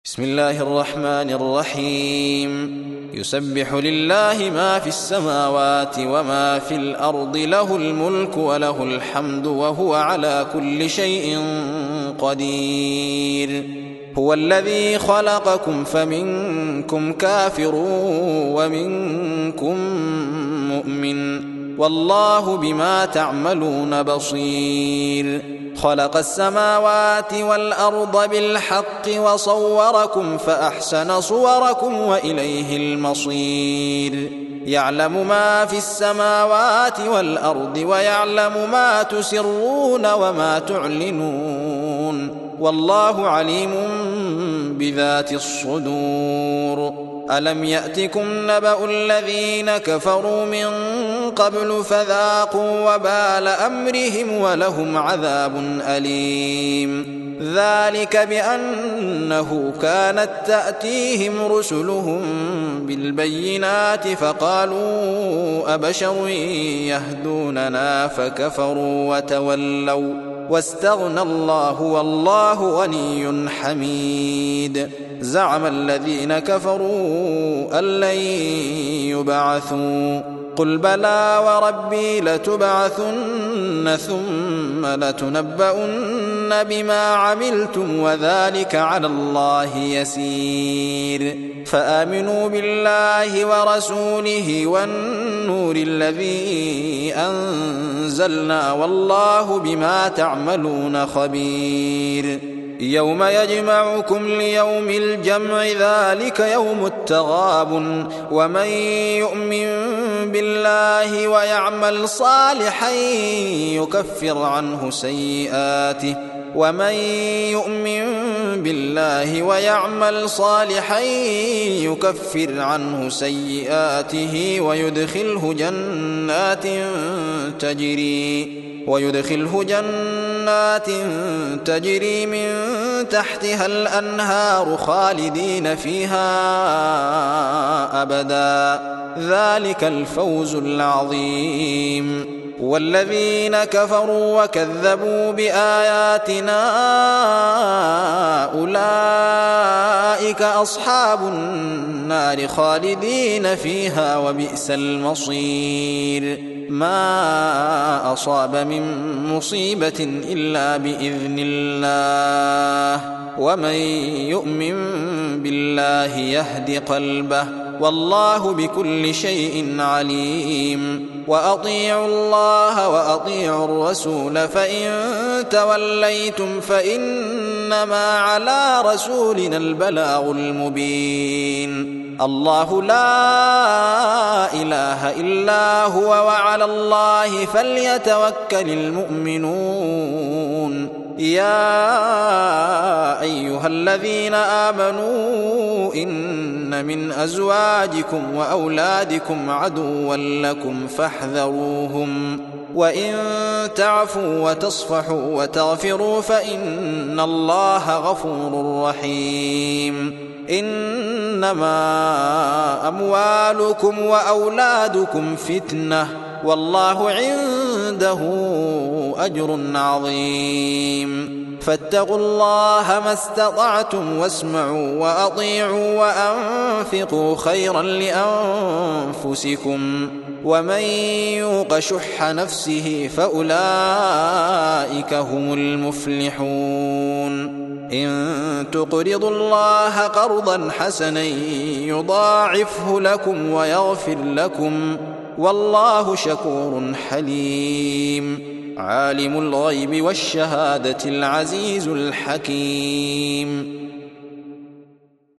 بسم الله الرحمن الرحيم. يسبح لله ما في السماوات وما في الأرض، له الملك وله الحمد وهو على كل شيء قدير. هو الذي خلقكم فمنكم كافر ومنكم مؤمن، والله بما تعملون بصير. خلق السماوات والأرض بالحق وصوركم فأحسن صوركم وإليه المصير. يعلم ما في السماوات والأرض ويعلم ما تسرون وما تعلنون، والله عليم بذات الصدور. ألم يأتكم نبأ الذين كفروا من قبل فذاقوا وبال أمرهم ولهم عذاب أليم. ذلك بأنه كانت تأتيهم رسلهم بالبينات فقالوا أبشر يهدوننا فكفروا وتولوا واستغنى الله والله غني حميد. زعم الذين كفروا أن لن يبعثوا، قل بلى وربي لتبعثن ثم لتنبؤن بما عملتم وذلك على الله يسير. فآمنوا بالله ورسوله والنور الذي أنزلنا والله بما تعملون خبير. يوم يجمعكم ليوم الجمع ذلك يوم التغابن، ومن يؤمن بالله ويعمل صالحا يكفر عنه سيئاته ويدخله جنات تجري من تحتها الأنهار خالدين فيها أبدا، ذلك الفوز العظيم. والذين كفروا وكذبوا بآياتنا أولئك أصحاب النار خالدين فيها وبئس المصير. ما أصاب من مصيبة إلا بإذن الله، ومن يؤمن بالله يهد قلبه، والله بكل شيء عليم. وأطيعوا الله وأطيعوا الرسول، فإن توليتم فإنما على رسولنا البلاغ المبين. الله لا إله إلا هو وعلى الله فليتوكل المؤمنون. يا أيها الذين آمنوا إن من أزواجكم وأولادكم عدوا لكم فاحذروهم، وإن تعفوا وتصفحوا وتغفروا فإن الله غفور رحيم. إنما أموالكم وأولادكم فتنة، والله عنده أجر عظيم. فاتقوا الله ما استطعتم واسمعوا وأطيعوا وأنفقوا خيرا لأنفسكم، ومن يوق شح نفسه فأولئك هم المفلحون. إن تقرضوا الله قرضا حسنا يضاعفه لكم ويغفر لكم، والله شكور حليم. عالم الغيب والشهادة العزيز الحكيم.